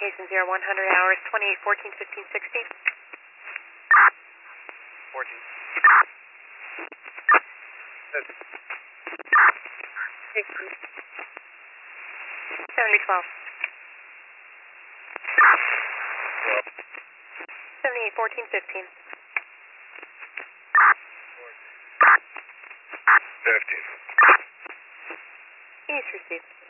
Houston 0100 hours, 28, 14, 15, 60. 14. 70, 12. 78, 14, 15. 15. East received.